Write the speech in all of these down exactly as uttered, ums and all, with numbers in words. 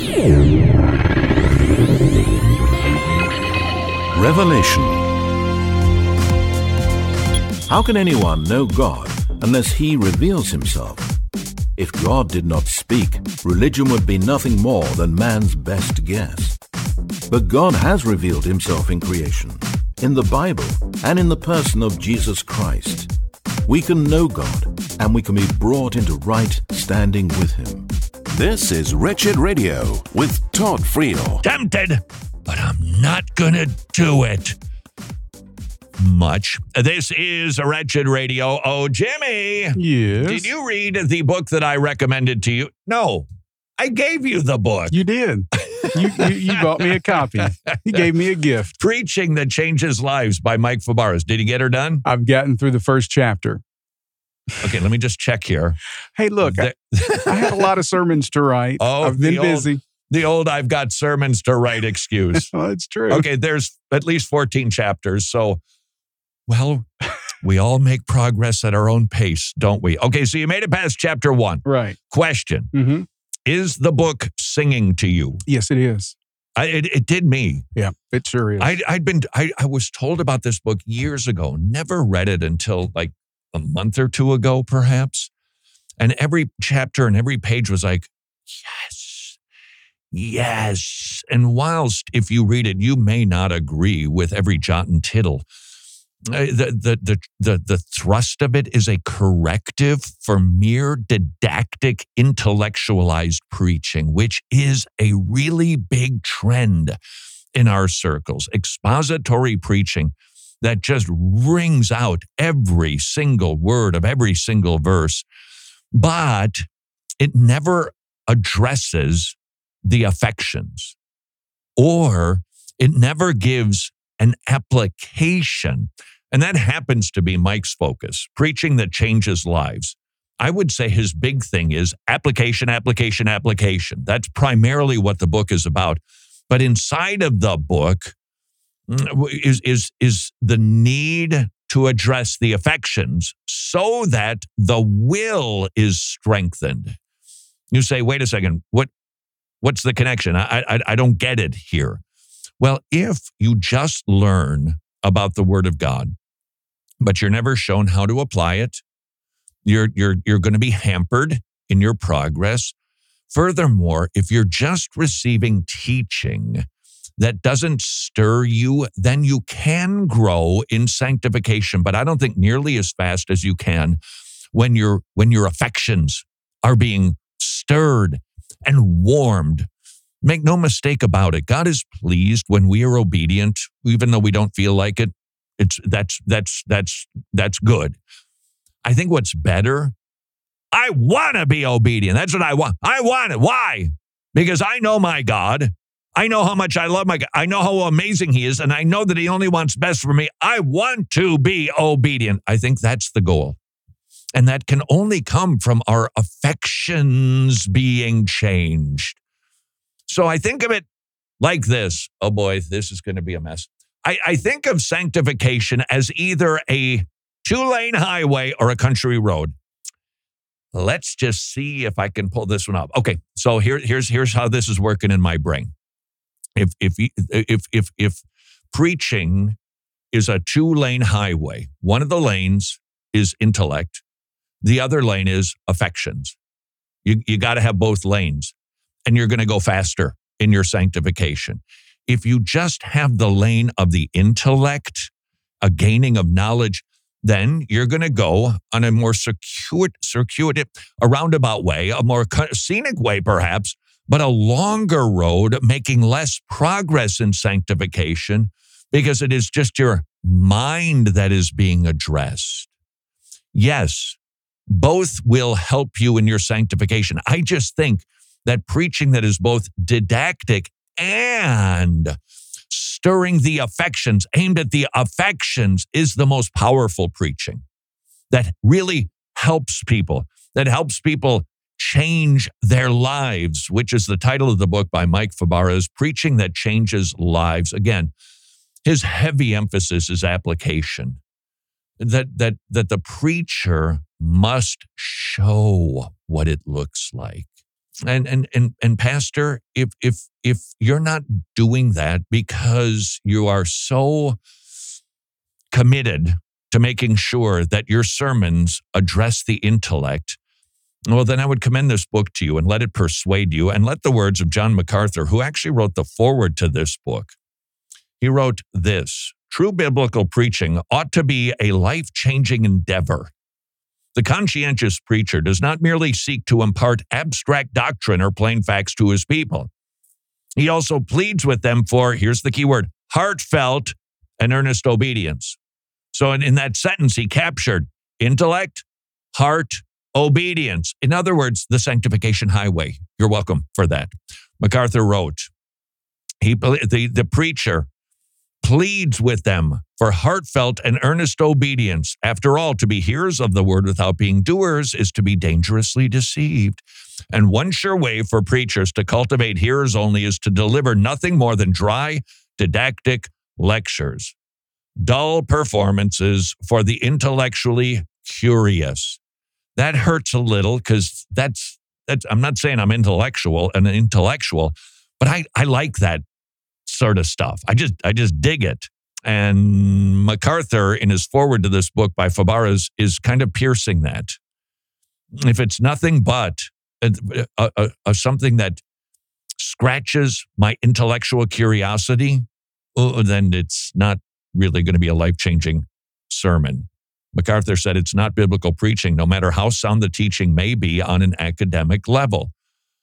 Revelation. How can anyone know God unless He reveals Himself? If God did not speak, religion would be nothing more than man's best guess. But God has revealed Himself in creation, in the Bible, and in the person of Jesus Christ. We can know God, and we can be brought into right standing with Him. This is Wretched Radio with Todd Friel. Tempted, but I'm not gonna do it. Much. This is Wretched Radio. Oh, Jimmy. Yes. Did you read the book that I recommended to you? No. I gave you the book. You did. you, you you bought me a copy. You gave me a gift. Preaching That Changes Lives by Mike Fabarez. Did you get her done? I've gotten through the first chapter. Okay, let me just check here. Hey, look, The- I, I had a lot of sermons to write. Oh, I've been the old- busy. The old I've got sermons to write excuse. Well, it's true. Okay, there's at least fourteen chapters. So, well, we all make progress at our own pace, don't we? Okay, so you made it past chapter one. Right. Question. Mm-hmm. Is the book singing to you? Yes, it is. I, it, it did me. Yeah, it sure is. I'd, I'd been, I, I was told about this book years ago, never read it until like a month or two ago, perhaps. And every chapter and every page was like, yes, yes. And whilst if you read it, you may not agree with every jot and tittle, uh, the, the, the, the, the thrust of it is a corrective for mere didactic, intellectualized preaching, which is a really big trend in our circles. Expository preaching that just rings out every single word of every single verse, but it never addresses the affections, or it never gives an application. And that happens to be Mike's focus, preaching that changes lives. I would say his big thing is application, application, application. That's primarily what the book is about. But inside of the book is, is, is the need to address the affections so that the will is strengthened. You say, wait a second, what, what's the connection? I, I, I don't get it here. Well, if you just learn about the Word of God, but you're never shown how to apply it, you're, you're, you're going to be hampered in your progress. Furthermore, if you're just receiving teaching that doesn't stir you, then you can grow in sanctification, but I don't think nearly as fast as you can when your when your affections are being stirred and warmed. Make no mistake about it. God is pleased when we are obedient, even though we don't feel like it. It's that's that's that's that's good. I think what's better, I want to be obedient. That's what I want. I want it. Why? Because I know my God. I know how much I love my God. I know how amazing He is, and I know that He only wants best for me. I want to be obedient. I think that's the goal. And that can only come from our affections being changed. So I think of it like this. Oh boy, this is going to be a mess. I, I think of sanctification as either a two-lane highway or a country road. Let's just see if I can pull this one up. Okay, so here, here's here's how this is working in my brain. If if if if if preaching is a two-lane highway, one of the lanes is intellect, the other lane is affections. You you got to have both lanes, and you're going to go faster in your sanctification. If you just have the lane of the intellect, a gaining of knowledge, then you're going to go on a more circuit, circuitous, a roundabout way, a more scenic way perhaps, but a longer road, making less progress in sanctification because it is just your mind that is being addressed. Yes, both will help you in your sanctification. I just think that preaching that is both didactic and stirring the affections, aimed at the affections, is the most powerful preaching that really helps people, that helps people change their lives, which is the title of the book by Mike Fabarez, Preaching That Changes Lives. Again, his heavy emphasis is application, that, that, that the preacher must show what it looks like. And and and and Pastor, if if if you're not doing that because you are so committed to making sure that your sermons address the intellect, well, then I would commend this book to you and let it persuade you, and let the words of John MacArthur, who actually wrote the foreword to this book. He wrote this: true biblical preaching ought to be a life-changing endeavor. The conscientious preacher does not merely seek to impart abstract doctrine or plain facts to his people. He also pleads with them for, here's the key word, heartfelt and earnest obedience. So in, in that sentence, he captured intellect, heart, obedience. In other words, the sanctification highway. You're welcome for that. MacArthur wrote, he, the, the preacher pleads with them for heartfelt and earnest obedience. After all, to be hearers of the word without being doers is to be dangerously deceived. And one sure way for preachers to cultivate hearers only is to deliver nothing more than dry, didactic lectures, dull performances for the intellectually curious. That hurts a little because that's, that's, I'm not saying I'm intellectual, an intellectual, but I, I like that sort of stuff. I just I just dig it. And MacArthur, in his foreword to this book by Fabarez, is, is kind of piercing that. If it's nothing but a, a, a, something that scratches my intellectual curiosity, oh, then it's not really going to be a life-changing sermon. MacArthur said it's not biblical preaching, no matter how sound the teaching may be on an academic level.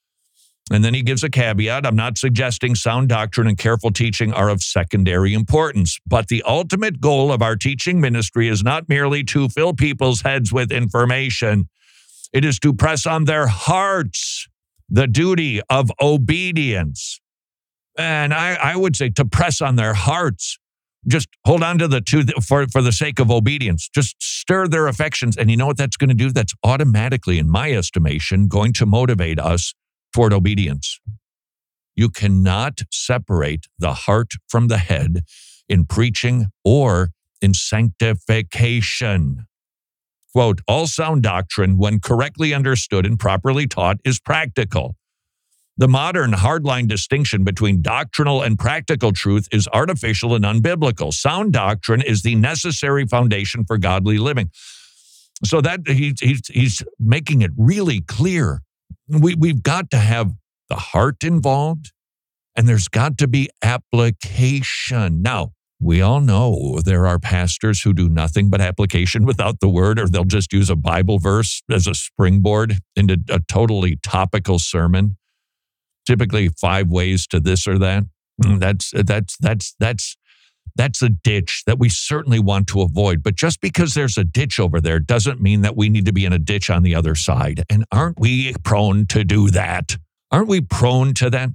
And then he gives a caveat. I'm not suggesting sound doctrine and careful teaching are of secondary importance, but the ultimate goal of our teaching ministry is not merely to fill people's heads with information. It is to press on their hearts the duty of obedience. And I, I would say to press on their hearts. Just hold on to the two for, for the sake of obedience. Just stir their affections. And you know what that's going to do? That's automatically, in my estimation, going to motivate us toward obedience. You cannot separate the heart from the head in preaching or in sanctification. Quote, all sound doctrine, when correctly understood and properly taught, is practical. The modern hardline distinction between doctrinal and practical truth is artificial and unbiblical. Sound doctrine is the necessary foundation for godly living. So that he, he's, he's making it really clear. We, we've got to have the heart involved, and there's got to be application. Now, we all know there are pastors who do nothing but application without the word, or they'll just use a Bible verse as a springboard into a totally topical sermon. Typically five ways to this or that. That's, that's, that's, that's, that's a ditch that we certainly want to avoid. But just because there's a ditch over there doesn't mean that we need to be in a ditch on the other side. And aren't we prone to do that? Aren't we prone to that?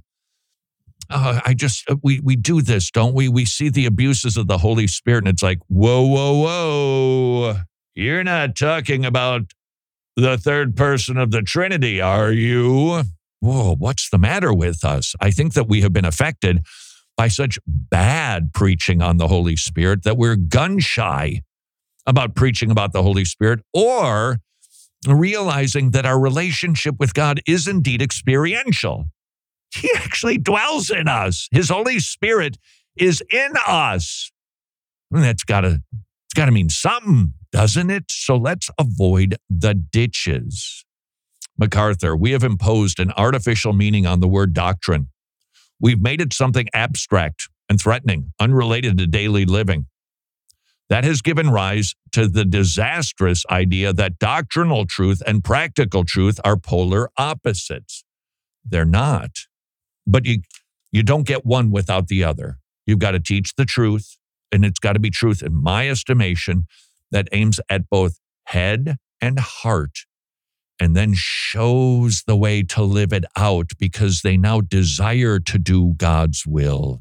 Uh, I just, we we do this, don't we? We see the abuses of the Holy Spirit and it's like, whoa, whoa, whoa. You're not talking about the third person of the Trinity, are you? Whoa, what's the matter with us? I think that we have been affected by such bad preaching on the Holy Spirit that we're gun shy about preaching about the Holy Spirit, or realizing that our relationship with God is indeed experiential. He actually dwells in us. His Holy Spirit is in us. And that's gotta, it's gotta mean something, doesn't it? So let's avoid the ditches. MacArthur, we have imposed an artificial meaning on the word doctrine. We've made it something abstract and threatening, unrelated to daily living. That has given rise to the disastrous idea that doctrinal truth and practical truth are polar opposites. They're not. But you, you don't get one without the other. You've got to teach the truth, and it's got to be truth, in my estimation, that aims at both head and heart, and then shows the way to live it out because they now desire to do God's will.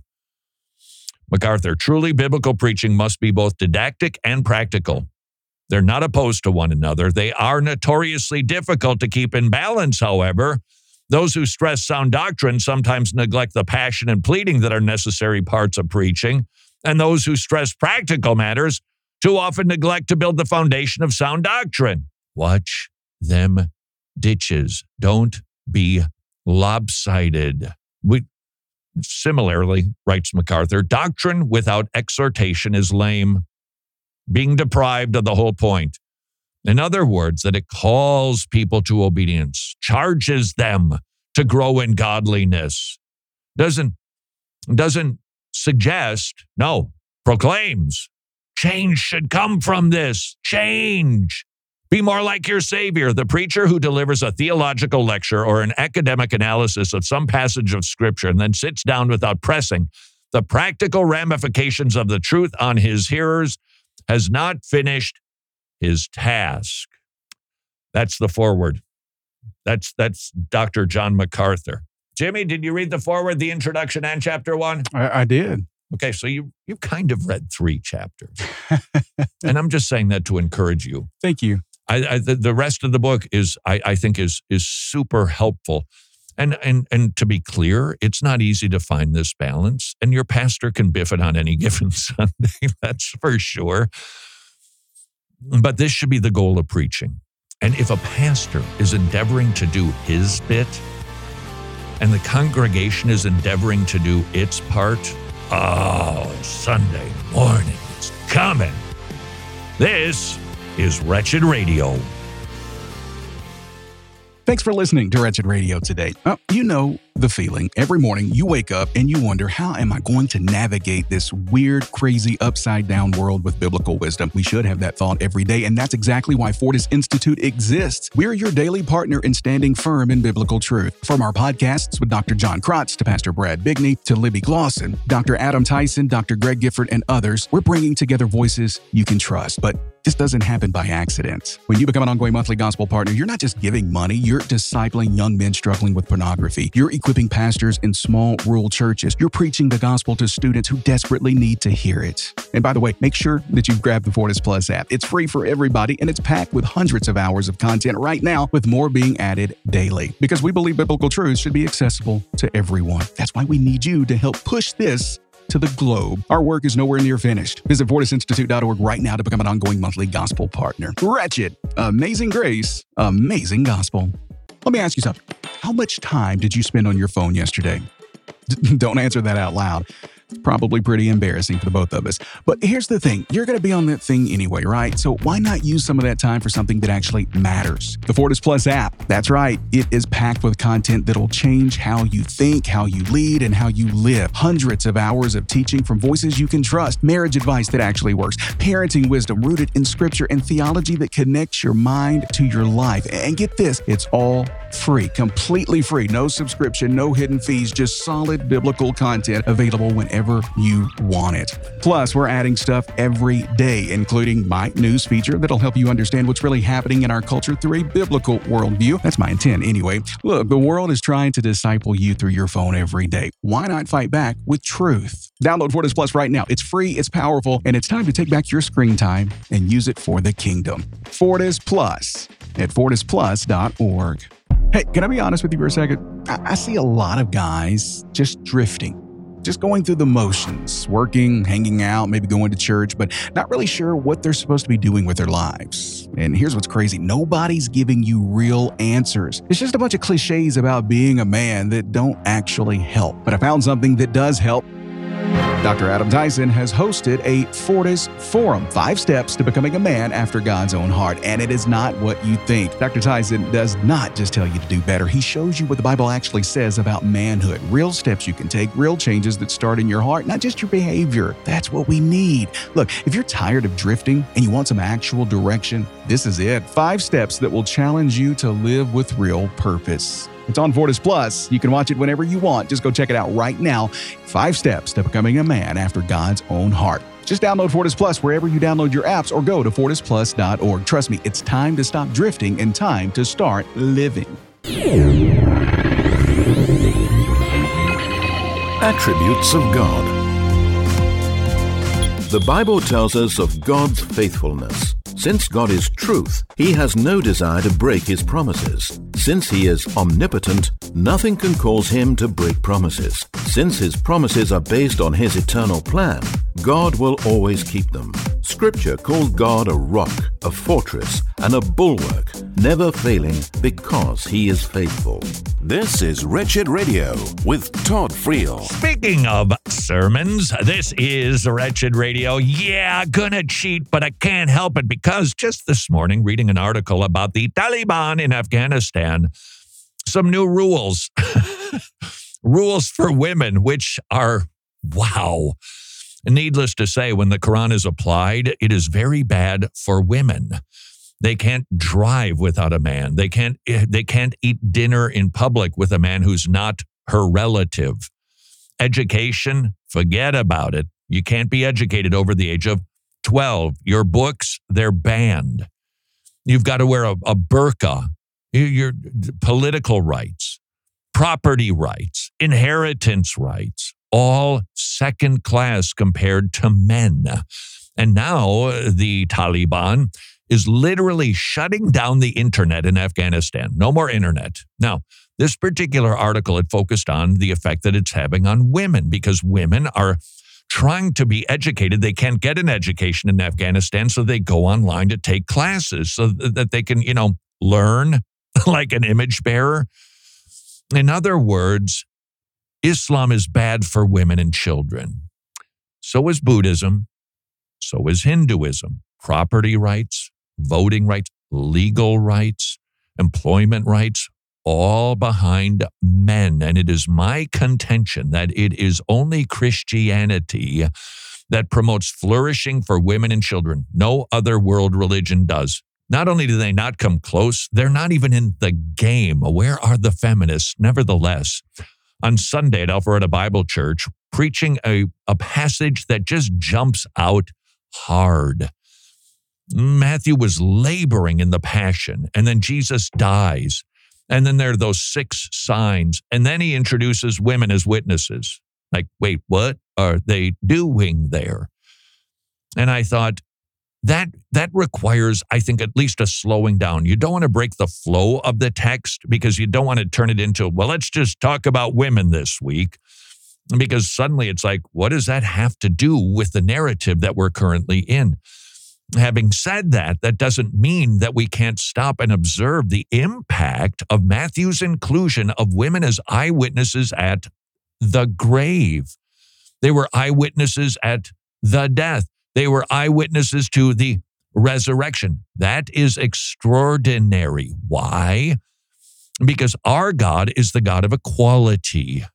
MacArthur, truly biblical preaching must be both didactic and practical. They're not opposed to one another. They are notoriously difficult to keep in balance, however. Those who stress sound doctrine sometimes neglect the passion and pleading that are necessary parts of preaching, and those who stress practical matters too often neglect to build the foundation of sound doctrine. Watch them ditches. Don't be lopsided. We, similarly, writes MacArthur, doctrine without exhortation is lame, being deprived of the whole point. In other words, that it calls people to obedience, charges them to grow in godliness, doesn't, doesn't suggest, no, proclaims, change should come from this, change. Be more like your Savior. The preacher who delivers a theological lecture or an academic analysis of some passage of Scripture and then sits down without pressing the practical ramifications of the truth on his hearers has not finished his task. That's the foreword. That's that's Doctor John MacArthur. Jimmy, did you read the foreword, the introduction, and chapter one? I, I did. Okay, so you you kind of read three chapters. And I'm just saying that to encourage you. Thank you. I, I the, the rest of the book is, I, I think, is is super helpful. And, and, and to be clear, it's not easy to find this balance. And your pastor can biff it on any given Sunday, that's for sure. But this should be the goal of preaching. And if a pastor is endeavoring to do his bit and the congregation is endeavoring to do its part, oh, Sunday morning is coming. This is Wretched Radio. Thanks for listening to Wretched Radio today. Uh, you know the feeling. Every morning you wake up and you wonder, how am I going to navigate this weird, crazy, upside-down world with biblical wisdom? We should have that thought every day, and that's exactly why Fortis Institute exists. We're your daily partner in standing firm in biblical truth. From our podcasts with Doctor John Krotz to Pastor Brad Bigney to Libby Glosson, Doctor Adam Tyson, Doctor Greg Gifford, and others, we're bringing together voices you can trust. But this doesn't happen by accident. When you become an ongoing monthly gospel partner, you're not just giving money, you're discipling young men struggling with pornography. You're equipping pastors in small rural churches. You're preaching the gospel to students who desperately need to hear it. And by the way, make sure that you've grabbed the Fortis Plus app. It's free for everybody, and it's packed with hundreds of hours of content right now, with more being added daily. Because we believe biblical truths should be accessible to everyone. That's why we need you to help push this to the globe. Our work is nowhere near finished. Visit fortis institute dot org right now to become an ongoing monthly gospel partner. Wretched, amazing grace, amazing gospel. Let me ask you something. How much time did you spend on your phone yesterday? D- don't answer that out loud. It's probably pretty embarrassing for the both of us. But here's the thing. You're going to be on that thing anyway, right? So why not use some of that time for something that actually matters? The Fortis Plus app. That's right. It is packed with content that'll change how you think, how you lead, and how you live. Hundreds of hours of teaching from voices you can trust, marriage advice that actually works, parenting wisdom rooted in scripture, and theology that connects your mind to your life. And get this, it's all free, completely free. No subscription, no hidden fees, just solid biblical content available whenever you want it. Plus, we're adding stuff every day, including my news feature that'll help you understand what's really happening in our culture through a biblical worldview. That's my intent anyway. Look, the world is trying to disciple you through your phone every day. Why not fight back with truth? Download Fortis Plus right now. It's free, it's powerful, and it's time to take back your screen time and use it for the kingdom. Fortis Plus at fortis plus dot org. Hey, can I be honest with you for a second? I, I see a lot of guys just drifting. Just going through the motions, working, hanging out, maybe going to church, but not really sure what they're supposed to be doing with their lives. And here's what's crazy. Nobody's giving you real answers. It's just a bunch of cliches about being a man that don't actually help. But I found something that does help. Doctor Adam Tyson has hosted a Fortis Forum, five steps to becoming a man after God's own heart. And it is not what you think. Doctor Tyson does not just tell you to do better. He shows you what the Bible actually says about manhood. Real steps you can take, real changes that start in your heart, not just your behavior. That's what we need. Look, if you're tired of drifting and you want some actual direction, this is it. Five steps that will challenge you to live with real purpose. It's on Fortis Plus. You can watch it whenever you want. Just go check it out right now. Five steps to becoming a man after God's own heart. Just download Fortis Plus wherever you download your apps or go to fortis plus dot org. Trust me, it's time to stop drifting and time to start living. Attributes of God. The Bible tells us of God's faithfulness. Since God is truth, He has no desire to break His promises. Since He is omnipotent, nothing can cause Him to break promises. Since His promises are based on His eternal plan, God will always keep them. Scripture called God a rock, a fortress, and a bulwark. never failing because he is faithful. This is Wretched Radio with Todd Friel. Speaking of sermons, this is Wretched Radio. Yeah, gonna cheat, but I can't help it because just this morning, reading an article about the Taliban in Afghanistan, some new rules, rules for women, which are, wow. Needless to say, when the Quran is applied, it is very bad for women. They can't drive without a man. They can't they can't eat dinner in public with a man who's not her relative. Education, forget about it. You can't be educated over the age of twelve. Your books, they're banned. You've got to wear a, a burqa. Your political rights, property rights, inheritance rights, all second class compared to men. And now the Taliban is literally shutting down the internet in Afghanistan. No more internet. Now, this particular article, it focused on the effect that it's having on women because women are trying to be educated. They can't get an education in Afghanistan, so they go online to take classes so that they can, you know, learn like an image bearer. In other words, Islam is bad for women and children. So is Buddhism. So is Hinduism. Property rights, voting rights, legal rights, employment rights, all behind men. And it is my contention that it is only Christianity that promotes flourishing for women and children. No other world religion does. Not only do they not come close, they're not even in the game. Where are the feminists? Nevertheless, on Sunday at Alpharetta Bible Church, preaching a, a passage that just jumps out hard. Matthew was laboring in the passion, and then Jesus dies. And then there are those six signs. And then he introduces women as witnesses. Like, wait, what are they doing there? And I thought, that that requires, I think, at least a slowing down. You don't want to break the flow of the text because you don't want to turn it into, well, let's just talk about women this week. Because suddenly it's like, what does that have to do with the narrative that we're currently in? Having said that, that doesn't mean that we can't stop and observe the impact of Matthew's inclusion of women as eyewitnesses at the grave. They were eyewitnesses at the death. They were eyewitnesses to the resurrection. That is extraordinary. Why? Because our God is the God of equality.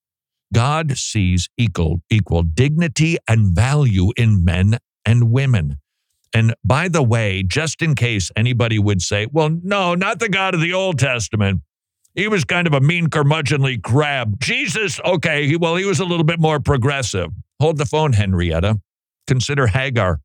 God sees equal, equal dignity and value in men and women. And by the way, just in case anybody would say, well, no, not the God of the Old Testament. He was kind of a mean, curmudgeonly crab. Jesus, okay, he, well, he was a little bit more progressive. Hold the phone, Henrietta. Consider Hagar,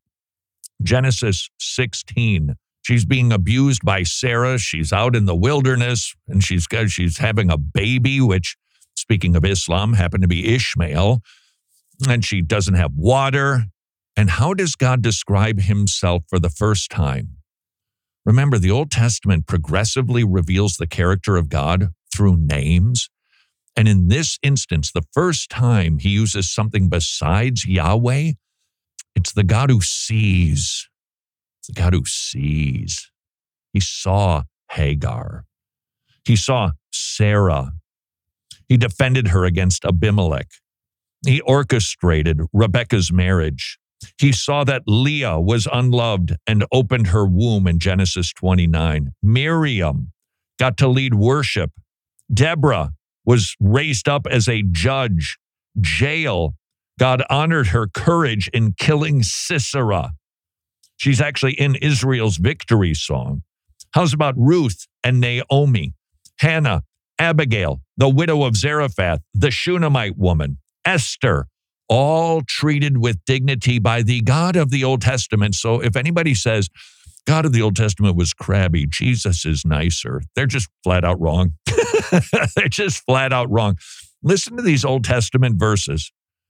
Genesis sixteen. She's being abused by Sarah. She's out in the wilderness, and she's got, she's having a baby, which, speaking of Islam, happened to be Ishmael. And she doesn't have water. And how does God describe himself for the first time? Remember, the Old Testament progressively reveals the character of God through names. And in this instance, the first time he uses something besides Yahweh, it's the God who sees. It's the God who sees. He saw Hagar. He saw Sarah. He defended her against Abimelech. He orchestrated Rebekah's marriage. He saw that Leah was unloved and opened her womb in Genesis twenty-nine. Miriam got to lead worship. Deborah was raised up as a judge. Jael, God honored her courage in killing Sisera. She's actually in Israel's victory song. How's about Ruth and Naomi? Hannah, Abigail, the widow of Zarephath, the Shunammite woman, Esther, all treated with dignity by the God of the Old Testament. So if anybody says, God of the Old Testament was crabby, Jesus is nicer, they're just flat out wrong. They're just flat out wrong. Listen to these Old Testament verses.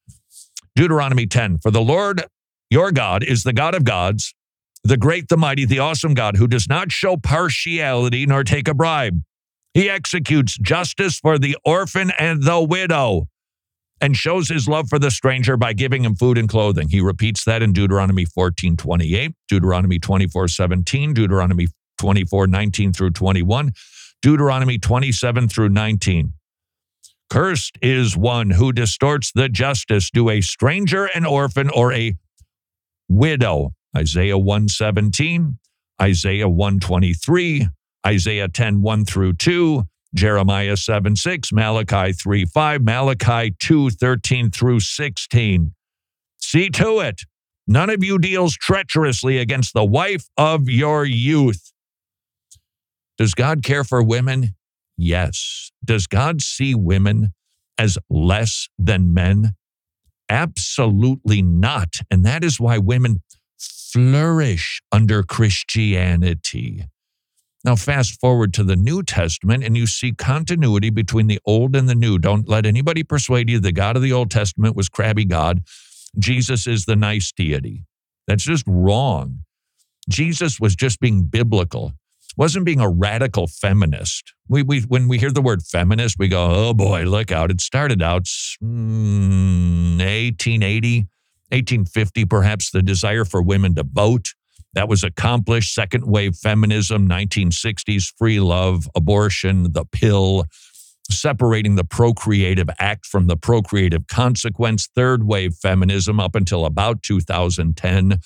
Deuteronomy ten, for the Lord your God is the God of gods, the great, the mighty, the awesome God who does not show partiality nor take a bribe. He executes justice for the orphan and the widow and shows his love for the stranger by giving him food and clothing. He repeats that in Deuteronomy fourteen twenty-eight, Deuteronomy twenty-four seventeen, Deuteronomy twenty-four, nineteen through twenty-one, Deuteronomy twenty-seven through nineteen. Cursed is one who distorts the justice to a stranger, an orphan, or a widow. Isaiah one seventeen, Isaiah one twenty-three, Isaiah ten, one through two, Jeremiah seven six, Malachi three five, Malachi two thirteen through sixteen. See to it, none of you deals treacherously against the wife of your youth. Does God care for women? Yes. Does God see women as less than men? Absolutely not. And that is why women flourish under Christianity. Now, fast forward to the New Testament, and you see continuity between the Old and the New. Don't let anybody persuade you the God of the Old Testament was crabby God. Jesus is the nice deity. That's just wrong. Jesus was just being biblical. Wasn't being a radical feminist. We, we, when we hear the word feminist, we go, oh boy, look out. It started out mm, eighteen eighty, eighteen fifty, perhaps, the desire for women to vote. That was accomplished. Second wave feminism, nineteen sixties, free love, abortion, the pill, separating the procreative act from the procreative consequence. Third wave feminism up until about two thousand ten.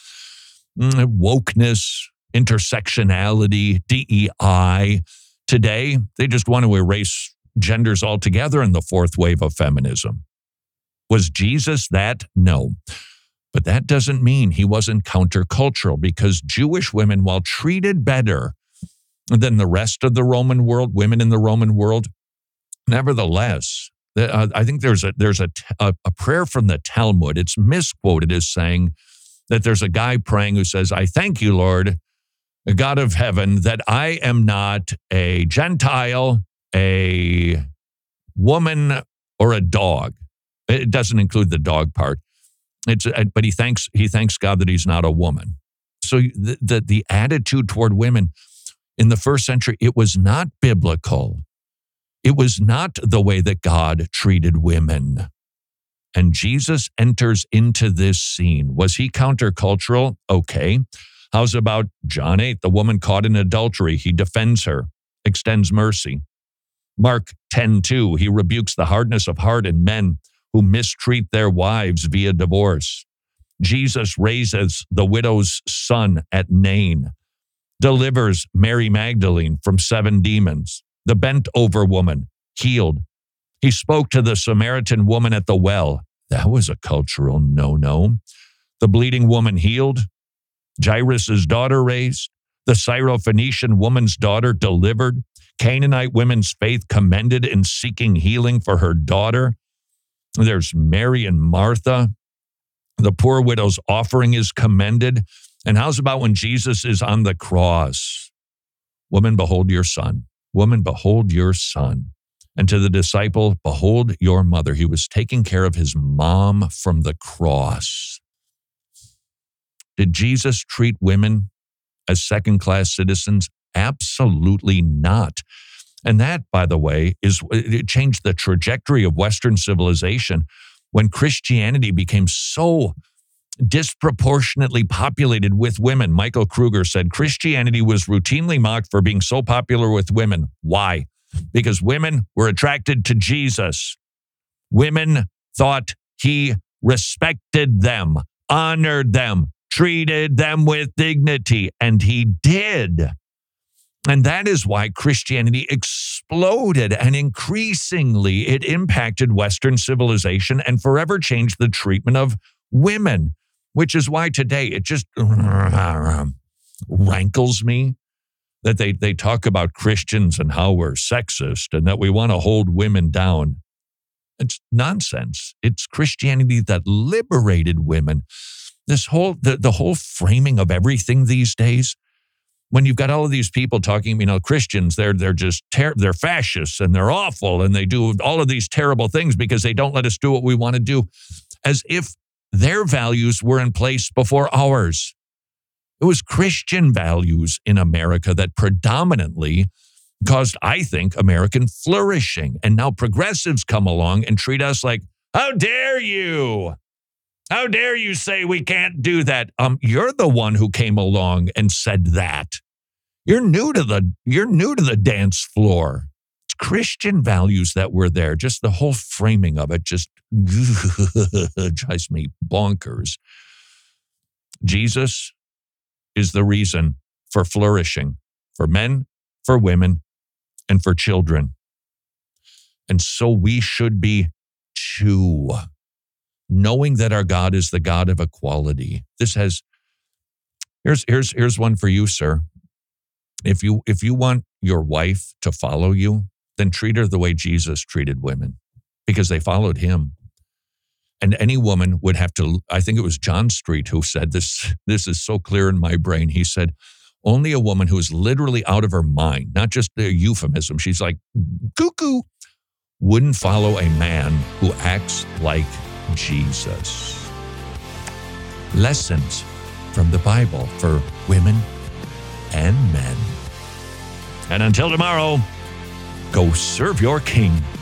Wokeness, intersectionality, D E I. Today, they just want to erase genders altogether in the fourth wave of feminism. Was Jesus that? No. But that doesn't mean he wasn't countercultural, because Jewish women, while treated better than the rest of the Roman world, women in the Roman world, nevertheless, uh, I think there's a there's a, a, a prayer from the Talmud. It's misquoted as saying that there's a guy praying who says, I thank you, Lord, God of heaven, that I am not a Gentile, a woman, or a dog. It doesn't include the dog part. It's, but he thanks he thanks God that he's not a woman. So the, the, the attitude toward women in the first century, it was not biblical. It was not the way that God treated women. And Jesus enters into this scene. Was he countercultural? Okay. How's about John eight, the woman caught in adultery? He defends her, extends mercy. Mark ten two, he rebukes the hardness of heart in men who mistreat their wives via divorce. Jesus raises the widow's son at Nain, delivers Mary Magdalene from seven demons, the bent-over woman healed. He spoke to the Samaritan woman at the well. That was a cultural no-no. The bleeding woman healed. Jairus' daughter raised. The Syrophoenician woman's daughter delivered. Canaanite women's faith commended in seeking healing for her daughter. There's Mary and Martha. The poor widow's offering is commended. And how's about when Jesus is on the cross? Woman, behold your son. Woman, behold your son. And to the disciple, behold your mother. He was taking care of his mom from the cross. Did Jesus treat women as second-class citizens? Absolutely not. And that, by the way, is it changed the trajectory of Western civilization when Christianity became so disproportionately populated with women. Michael Kruger said Christianity was routinely mocked for being so popular with women. Why? Because women were attracted to Jesus. Women thought he respected them, honored them, treated them with dignity, and he did. And that is why Christianity exploded, and increasingly it impacted Western civilization and forever changed the treatment of women, which is why today it just rankles me that they, they talk about Christians and how we're sexist and that we want to hold women down. It's nonsense. It's Christianity that liberated women. This whole, the, the whole framing of everything these days, when you've got all of these people talking, you know, Christians, they're they're just, ter- they're fascists and they're awful and they do all of these terrible things because they don't let us do what we want to do, as if their values were in place before ours. It was Christian values in America that predominantly caused, I think, American flourishing. And now progressives come along and treat us like, how dare you? How dare you say we can't do that? Um, you're the one who came along and said that. You're new to the you're new to the dance floor. It's Christian values that were there. Just the whole framing of it just drives me bonkers. Jesus is the reason for flourishing, for men, for women, and for children. And so we should be too, knowing that our God is the God of equality. This has, here's, here's, here's one for you, sir. If you, if you want your wife to follow you, then treat her the way Jesus treated women, because they followed him. And any woman would have to, I think it was John Street who said this, this is so clear in my brain. He said, only a woman who is literally out of her mind, not just a euphemism, she's like cuckoo, wouldn't follow a man who acts like Jesus. Lessons from the Bible for women and men. And until tomorrow, go serve your king.